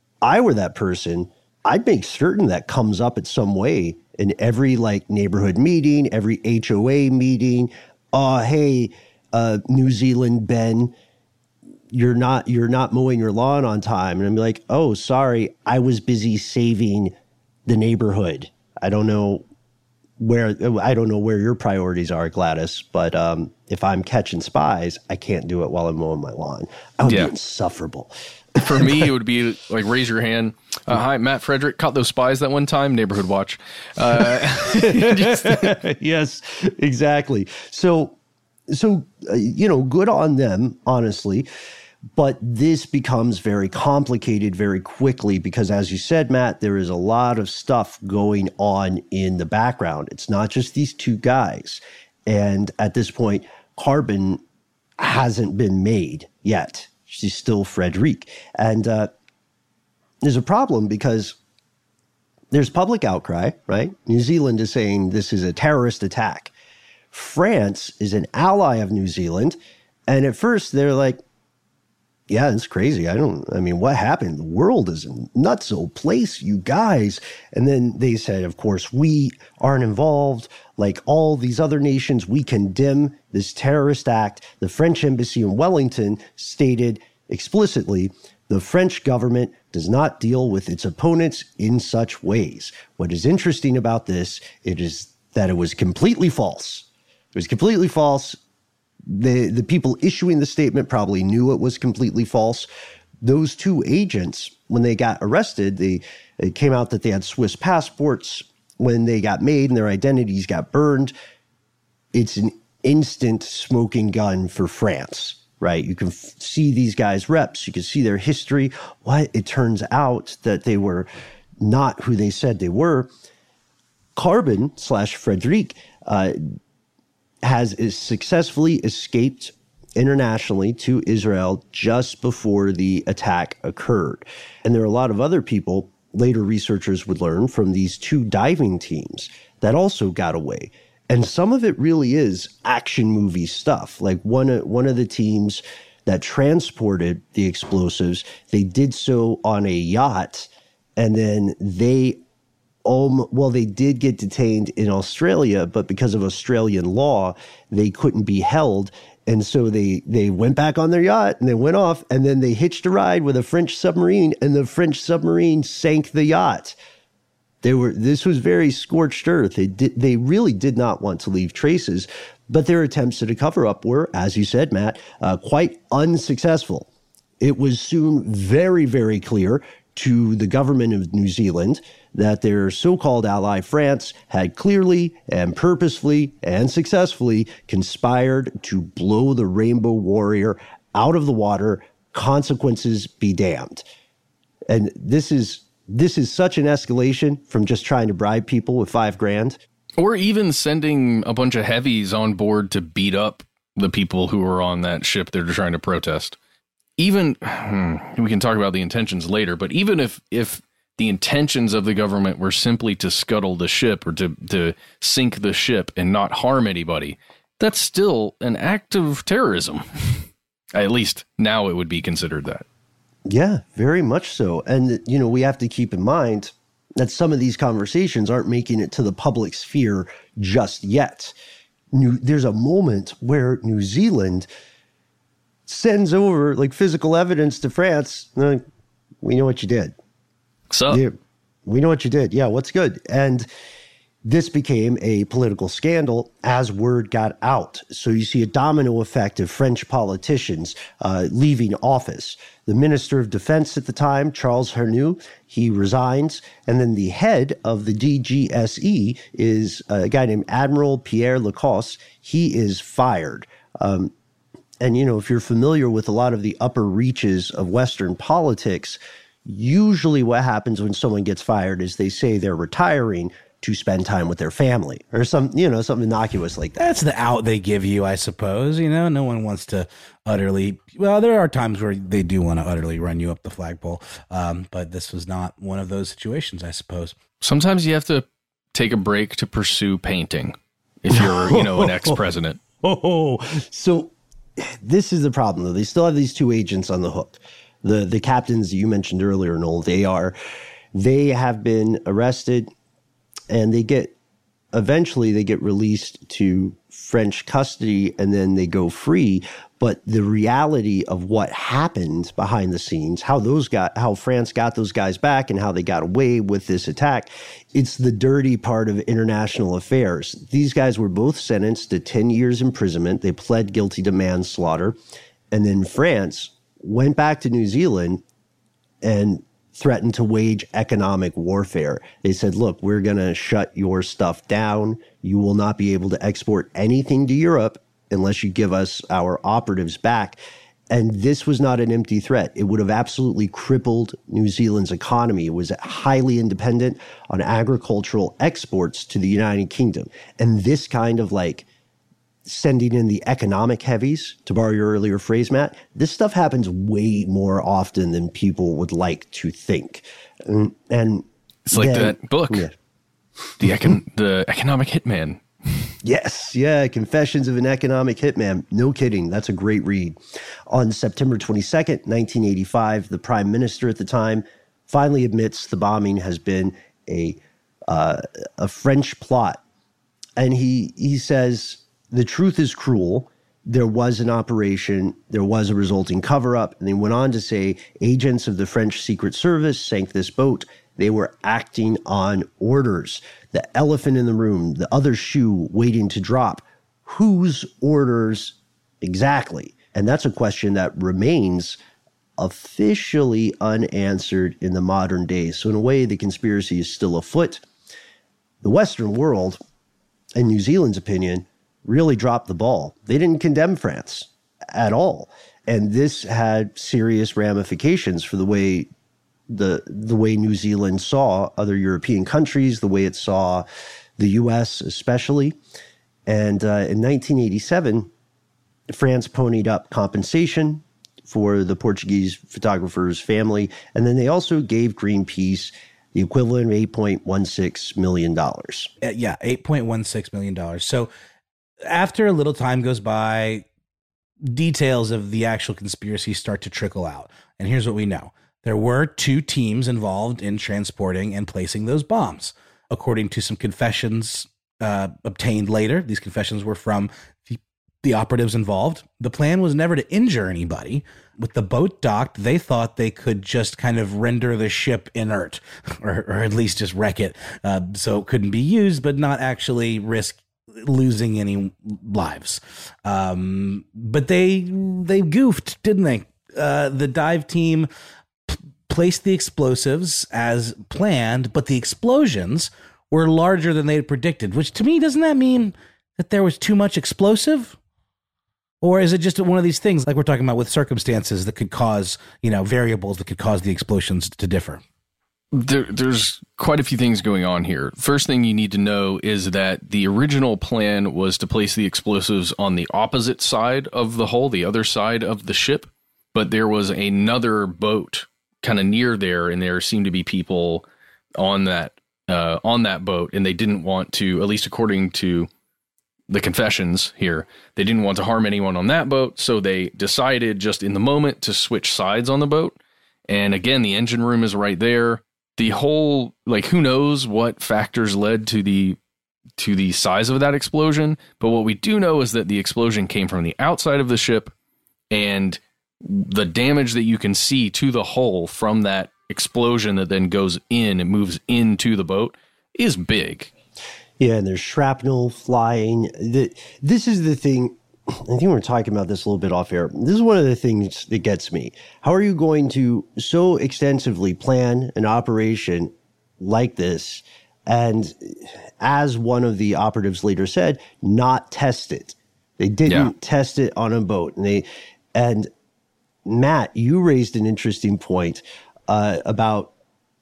I were that person, I'd make certain that comes up in some way in every like neighborhood meeting, every H O A meeting. Uh, hey, uh, New Zealand Ben, you're not you're not mowing your lawn on time. And I'm like, oh, sorry, I was busy saving the neighborhood. I don't know where I don't know where your priorities are, Gladys, but um, if I'm catching spies, I can't do it while I'm mowing my lawn. I would Yeah. be insufferable. For me, it would be like, raise your hand. Uh, hi, Matt Frederick. Caught those spies that one time. Neighborhood Watch. Uh, just- Yes, exactly. So, so uh, you know, good on them, honestly. But this becomes very complicated very quickly because, as you said, Matt, there is a lot of stuff going on in the background. It's not just these two guys. And at this point, Carbon hasn't been made yet. She's still Frederique. And uh, there's a problem because there's public outcry, right? New Zealand is saying this is a terrorist attack. France is an ally of New Zealand. And at first they're like, yeah, it's crazy. I don't, I mean, what happened? The world is a nutso place, you guys. And then they said, of course, we aren't involved. Like all these other nations, we condemn this terrorist act. The French embassy in Wellington stated explicitly, the French government does not deal with its opponents in such ways. What is interesting about this, it is that it was completely false. It was completely false. The the people issuing the statement probably knew it was completely false. Those two agents, when they got arrested, they it came out that they had Swiss passports when they got made and their identities got burned. It's an instant smoking gun for France, right? You can f- see these guys' reps. You can see their history. What? It turns out that they were not who they said they were. Carbon slash Frederique uh, has is successfully escaped internationally to Israel just before the attack occurred. And there are a lot of other people, later researchers would learn, from these two diving teams that also got away. And some of it really is action movie stuff. Like one, one of the teams that transported the explosives, they did so on a yacht, and then they Um, well, they did get detained in Australia, but because of Australian law, they couldn't be held. And so they, they went back on their yacht and they went off, and then they hitched a ride with a French submarine, and the French submarine sank the yacht. They were, this was very scorched earth. They did, they really did not want to leave traces, but their attempts at a cover up were, as you said, Matt, uh, quite unsuccessful. It was soon very, very clear to the government of New Zealand that their so-called ally France had clearly and purposefully and successfully conspired to blow the Rainbow Warrior out of the water, consequences be damned. And this is this is such an escalation from just trying to bribe people with five grand. Or even sending a bunch of heavies on board to beat up the people who are on that ship that are trying to protest. Even, we can talk about the intentions later, but even if, if the intentions of the government were simply to scuttle the ship or to, to sink the ship and not harm anybody, that's still an act of terrorism. At least now it would be considered that. Yeah, very much so. And, you know, we have to keep in mind that some of these conversations aren't making it to the public sphere just yet. New, there's a moment where New Zealand sends over like physical evidence to France. Like, we know what you did. So yeah, we know what you did. Yeah, what's good? And this became a political scandal as word got out. So you see a domino effect of French politicians uh, leaving office. The Minister of Defense at the time, Charles Hernu, he resigns. And then the head of the D G S E is a guy named Admiral Pierre Lacoste. He is fired. Um, and, you know, if you're familiar with a lot of the upper reaches of Western politics, usually what happens when someone gets fired is they say they're retiring to spend time with their family or some, you know, something innocuous like that. That's the out they give you, I suppose. You know, no one wants to utterly, well, there are times where they do want to utterly run you up the flagpole. Um, but this was not one of those situations, I suppose. Sometimes you have to take a break to pursue painting if you're, you know, an ex-president. Oh, so this is the problem, though. They still have these two agents on the hook. The the captains you mentioned earlier, Noel, they are, they have been arrested and they get, eventually they get released to French custody and then they go free. But the reality of what happened behind the scenes, how those got, how France got those guys back and how they got away with this attack, it's the dirty part of international affairs. These guys were both sentenced to ten years imprisonment. They pled guilty to manslaughter. And then France went back to New Zealand and threatened to wage economic warfare. They said, look, we're going to shut your stuff down. You will not be able to export anything to Europe unless you give us our operatives back. And this was not an empty threat. It would have absolutely crippled New Zealand's economy. It was highly independent on agricultural exports to the United Kingdom. And this kind of like sending in the economic heavies, to borrow your earlier phrase, Matt, this stuff happens way more often than people would like to think. And, and it's like then, that book, yeah. the, econ- the Economic Hitman. Yes, yeah, Confessions of an Economic Hitman. No kidding, that's a great read. On September twenty-second, nineteen eighty-five, the prime minister at the time finally admits the bombing has been a uh, a French plot. And he he says, the truth is cruel. There was an operation. There was a resulting cover-up. And they went on to say agents of the French Secret Service sank this boat. They were acting on orders. The elephant in the room, the other shoe waiting to drop. Whose orders exactly? And that's a question that remains officially unanswered in the modern day. So in a way, the conspiracy is still afoot. The Western world, in New Zealand's opinion, really dropped the ball. They didn't condemn France at all. And this had serious ramifications for the way the the way New Zealand saw other European countries, the way it saw the U S especially. And uh, in nineteen eighty-seven, France ponied up compensation for the Portuguese photographer's family. And then they also gave Greenpeace the equivalent of eight point one six million dollars. Uh, yeah, eight point one six million dollars. So after a little time goes by, details of the actual conspiracy start to trickle out. And here's what we know. There were two teams involved in transporting and placing those bombs. According to some confessions uh, obtained later, these confessions were from the, the operatives involved. The plan was never to injure anybody. With the boat docked, they thought they could just kind of render the ship inert, or, or at least just wreck it, uh, so it couldn't be used, but not actually risk losing any lives. Um, but they they goofed, didn't they? Uh, the dive team p- placed the explosives as planned, but the explosions were larger than they had predicted, which to me, doesn't that mean that there was too much explosive? Or is it just one of these things like we're talking about with circumstances that could cause, you know, variables that could cause the explosions to differ? There, there's quite a few things going on here. First thing you need to know is that the original plan was to place the explosives on the opposite side of the hull, the other side of the ship. But there was another boat kind of near there, and there seemed to be people on that uh, on that boat, and they didn't want to, at least according to the confessions here, they didn't want to harm anyone on that boat, so they decided just in the moment to switch sides on the boat. And again, the engine room is right there. The whole, like, who knows what factors led to the to the size of that explosion, but what we do know is that the explosion came from the outside of the ship, and the damage that you can see to the hull from that explosion that then goes in and moves into the boat is big. Yeah, and there's shrapnel flying. The, this is the thing. I think we were talking about this a little bit off air. This is one of the things that gets me. How are you going to so extensively plan an operation like this and, as one of the operatives later said, not test it? They didn't yeah. test it on a boat. And they and Matt, you raised an interesting point uh, about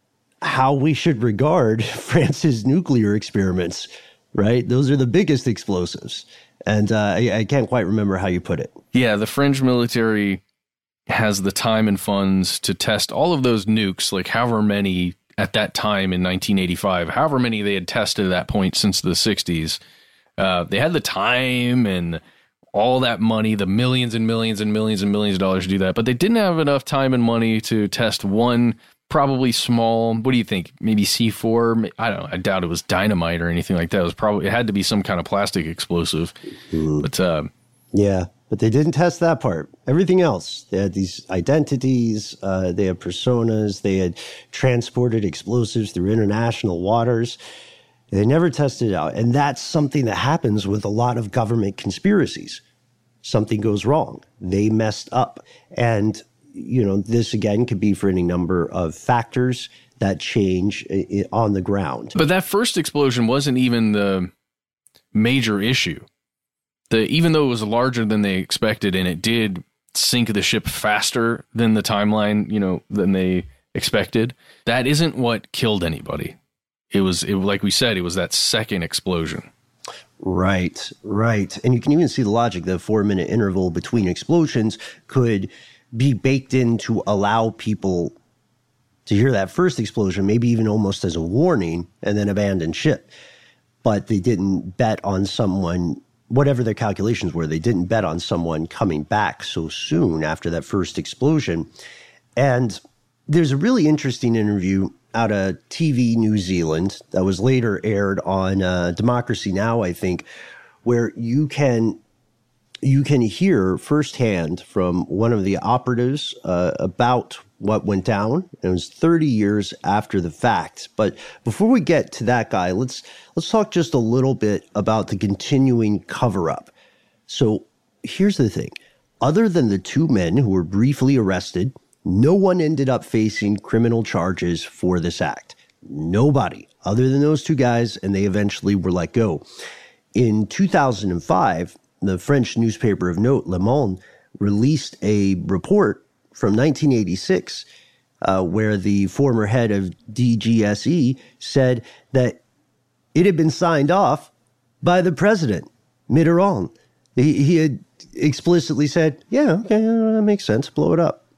how we should regard France's nuclear experiments, right? Those are the biggest explosives. And uh, I, I can't quite remember how you put it. Yeah, the French military has the time and funds to test all of those nukes, like however many at that time in nineteen eighty-five, however many they had tested at that point since the sixties. Uh, they had the time and all that money, the millions and millions and millions and millions of dollars to do that, but they didn't have enough time and money to test one probably small, what do you think, maybe C four? I don't know, I doubt it was dynamite or anything like that. It was probably, it had to be some kind of plastic explosive. Mm. But uh, yeah, but they didn't test that part. Everything else, they had these identities, uh, they had personas, they had transported explosives through international waters. They never tested it out. And that's something that happens with a lot of government conspiracies. Something goes wrong. They messed up. And, you know, this again could be for any number of factors that change I- on the ground. But that first explosion wasn't even the major issue. The, even though it was larger than they expected and it did sink the ship faster than the timeline, you know, than they expected, that isn't what killed anybody. It was, it, like we said, it was that second explosion. Right, right. And you can even see the logic. The four-minute interval between explosions could be baked in to allow people to hear that first explosion, maybe even almost as a warning, and then abandon ship. But they didn't bet on someone, whatever their calculations were, they didn't bet on someone coming back so soon after that first explosion. And there's a really interesting interview out of T V New Zealand that was later aired on uh, Democracy Now!, I think, where you can you can hear firsthand from one of the operatives uh, about what went down. It was thirty years after the fact. But before we get to that guy, let's let's talk just a little bit about the continuing cover-up. So here's the thing. Other than the two men who were briefly arrested, no one ended up facing criminal charges for this act. Nobody, other than those two guys, and they eventually were let go. In two thousand five, the French newspaper of note, Le Monde, released a report from nineteen eighty-six uh, where the former head of D G S E said that it had been signed off by the president, Mitterrand. He, he had explicitly said, yeah, okay, that makes sense, blow it up.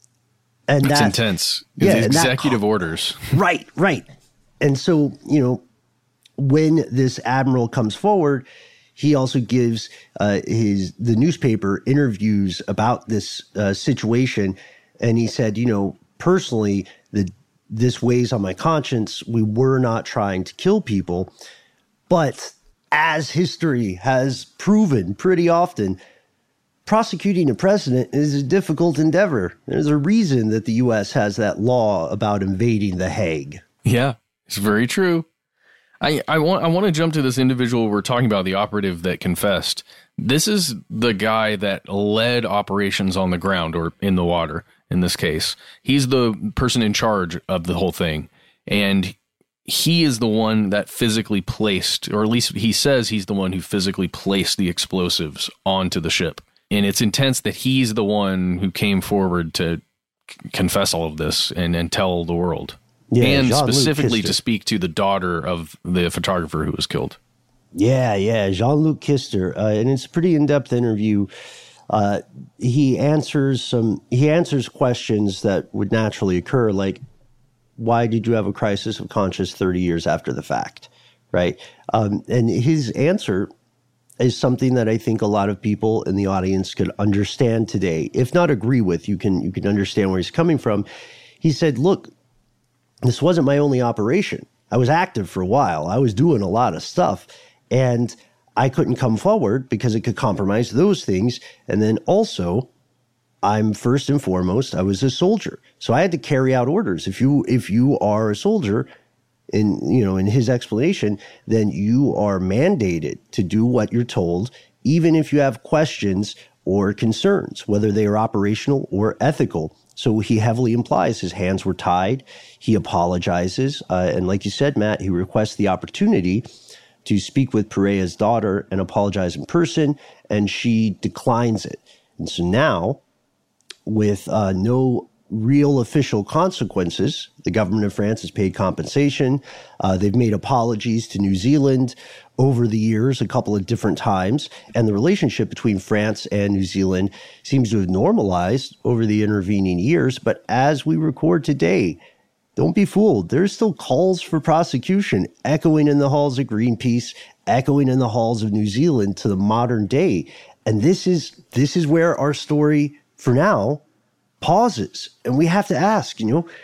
And that's that, intense. Yeah, executive that, orders. Right, right. And so, you know, when this admiral comes forward, he also gives uh, his the newspaper interviews about this uh, situation. And he said, you know, personally, the, this weighs on my conscience. We were not trying to kill people. But as history has proven pretty often, prosecuting a president is a difficult endeavor. There's a reason that the U S has that law about invading The Hague. Yeah, it's very true. I, I want I want to jump to this individual we're talking about, the operative that confessed. This is the guy that led operations on the ground or in the water in this case. He's the person in charge of the whole thing. And he is the one that physically placed, or at least he says he's the one who physically placed the explosives onto the ship. And it's intense that he's the one who came forward to c- confess all of this and, and tell the world. Yeah, and Jean-Luc specifically Kister. To speak to the daughter of the photographer who was killed. Yeah, yeah, Jean-Luc Kister. Uh, and it's a pretty in-depth interview. Uh, he answers some, he answers questions that would naturally occur, like, why did you have a crisis of conscience thirty years after the fact, right? Um, and his answer is something that I think a lot of people in the audience could understand today. If not agree with, you can you can understand where he's coming from. He said, look, this wasn't my only operation. I was active for a while. I was doing a lot of stuff. And I couldn't come forward because it could compromise those things. And then also, I'm first and foremost, I was a soldier. So I had to carry out orders. If you if you are a soldier, in you know, in his explanation, then you are mandated to do what you're told, even if you have questions or concerns, whether they are operational or ethical. So he heavily implies his hands were tied. He apologizes. Uh, and like you said, Matt, he requests the opportunity to speak with Pereira's daughter and apologize in person, and she declines it. And so now, with uh, no real official consequences, the government of France has paid compensation. Uh, they've made apologies to New Zealand over the years a couple of different times, and the relationship between France and New Zealand seems to have normalized over the intervening years. But as we record today, don't be fooled. There's still calls for prosecution echoing in the halls of Greenpeace, echoing in the halls of New Zealand to the modern day. And this is this is where our story, for now, pauses. And we have to ask, you know,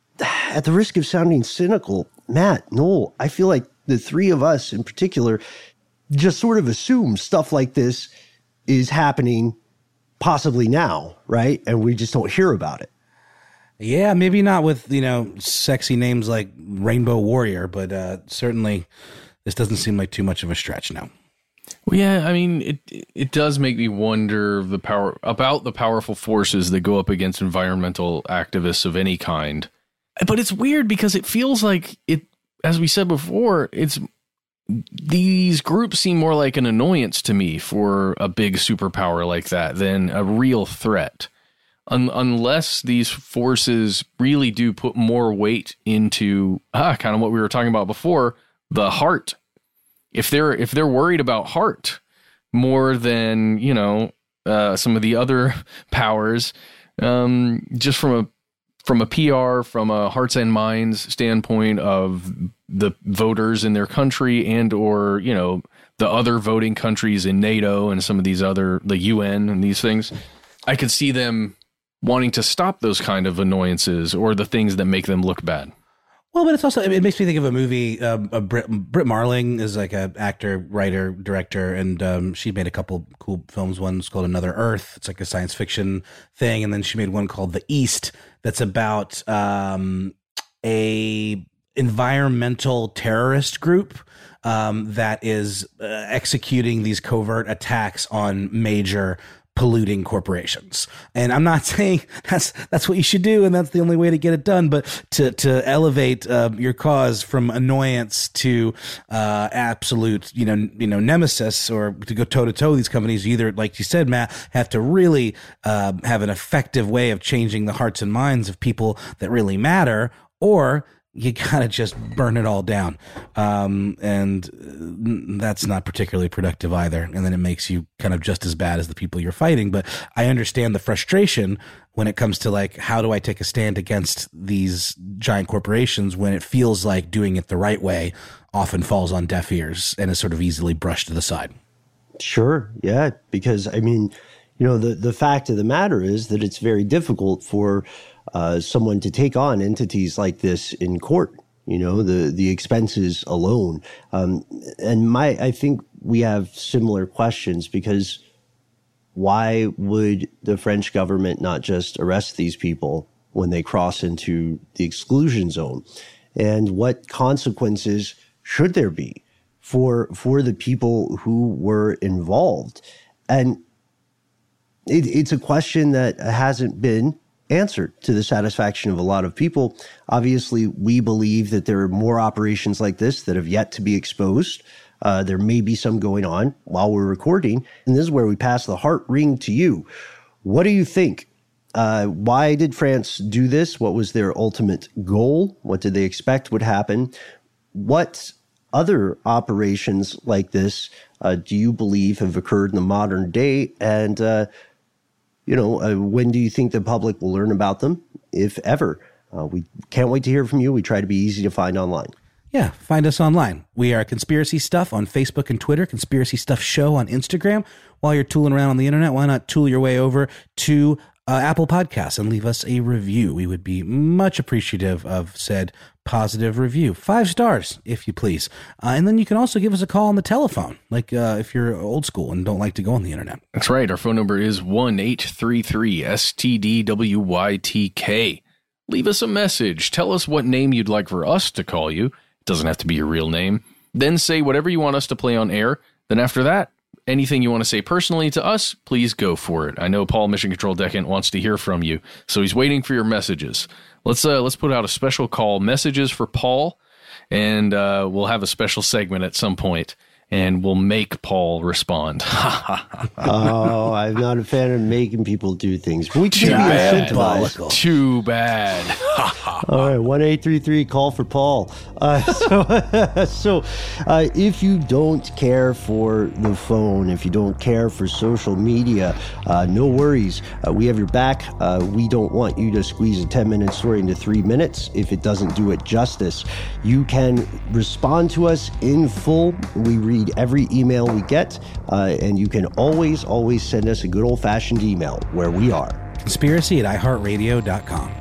at the risk of sounding cynical, Matt, Noel, I feel like the three of us in particular just sort of assume stuff like this is happening possibly now, right? And we just don't hear about it. Yeah, maybe not with, you know, sexy names like Rainbow Warrior, but uh, certainly this doesn't seem like too much of a stretch now. Well, yeah, I mean, it it does make me wonder the power about the powerful forces that go up against environmental activists of any kind. But it's weird because it feels like it, as we said before, it's these groups seem more like an annoyance to me for a big superpower like that than a real threat. Un- unless these forces really do put more weight into ah, kind of what we were talking about before, the heart. If they're if they're worried about heart more than, you know, uh, some of the other powers, um, just from a from a P R, from a hearts and minds standpoint of the voters in their country and or, you know, the other voting countries in NATO and some of these other, the U N and these things, I could see them wanting to stop those kind of annoyances or the things that make them look bad. Well, but it's also, it makes me think of a movie. Um, a Brit, Brit Marling is like an actor, writer, director, and um, she made a couple cool films. One's called Another Earth. It's like a science fiction thing. And then she made one called The East that's about um, a environmental terrorist group um, that is uh, executing these covert attacks on major polluting corporations. And I'm not saying that's that's what you should do and that's the only way to get it done, but to to elevate uh, your cause from annoyance to uh, absolute, you know, you know, nemesis, or to go toe to toe with these companies, you either, like you said, Matt, have to really uh, have an effective way of changing the hearts and minds of people that really matter, or you gotta just burn it all down. Um, and that's not particularly productive either. And then it makes you kind of just as bad as the people you're fighting. But I understand the frustration when it comes to like, how do I take a stand against these giant corporations when it feels like doing it the right way often falls on deaf ears and is sort of easily brushed to the side. Sure. Yeah. Because I mean, you know, the, the fact of the matter is that it's very difficult for Uh, someone to take on entities like this in court, you know, the, the expenses alone. Um, and my, I think we have similar questions, because why would the French government not just arrest these people when they cross into the exclusion zone? And what consequences should there be for, for the people who were involved? And it, it's a question that hasn't been answered to the satisfaction of a lot of people. Obviously, we believe that there are more operations like this that have yet to be exposed. Uh, there may be some going on while we're recording. And this is where we pass the heart ring to you. What do you think? Uh, why did France do this? What was their ultimate goal? What did they expect would happen? What other operations like this uh, do you believe have occurred in the modern day? And, uh, you know, uh, when do you think the public will learn about them, if ever? Uh, we can't wait to hear from you. We try to be easy to find online. Yeah, find us online. We are Conspiracy Stuff on Facebook and Twitter, Conspiracy Stuff Show on Instagram. While you're tooling around on the internet, why not tool your way over to uh, Apple Podcasts and leave us a review? We would be much appreciative of said positive review. Five stars, if you please. Uh, and then you can also give us a call on the telephone, like uh, if you're old school and don't like to go on the internet. That's right. Our phone number is one eight three three S T D W Y T K. Leave us a message. Tell us what name you'd like for us to call you. It doesn't have to be your real name. Then say whatever you want us to play on air. Then after that, anything you want to say personally to us, please go for it. I know Paul, Mission Control Decant, wants to hear from you, so he's waiting for your messages. Let's uh, let's put out a special call, Messages for Paul, and uh, we'll have a special segment at some point, and we'll make Paul respond. Oh, I'm not a fan of making people do things. We Too can be bad. incentivized. Too bad. All right, one eight three three, call for Paul. Uh, so, so uh, if you don't care for the phone, if you don't care for social media, uh, no worries. Uh, we have your back. Uh, we don't want you to squeeze a ten-minute story into three minutes if it doesn't do it justice. You can respond to us in full. We read every email we get, uh, and you can always, always send us a good old-fashioned email where we are. Conspiracy at i heart radio dot com.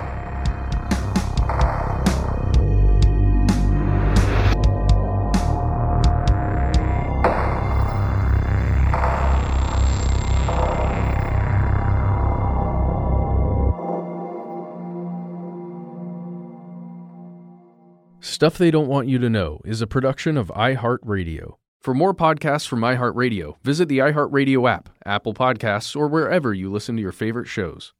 Stuff They Don't Want You to Know is a production of iHeartRadio. For more podcasts from iHeartRadio, visit the iHeartRadio app, Apple Podcasts, or wherever you listen to your favorite shows.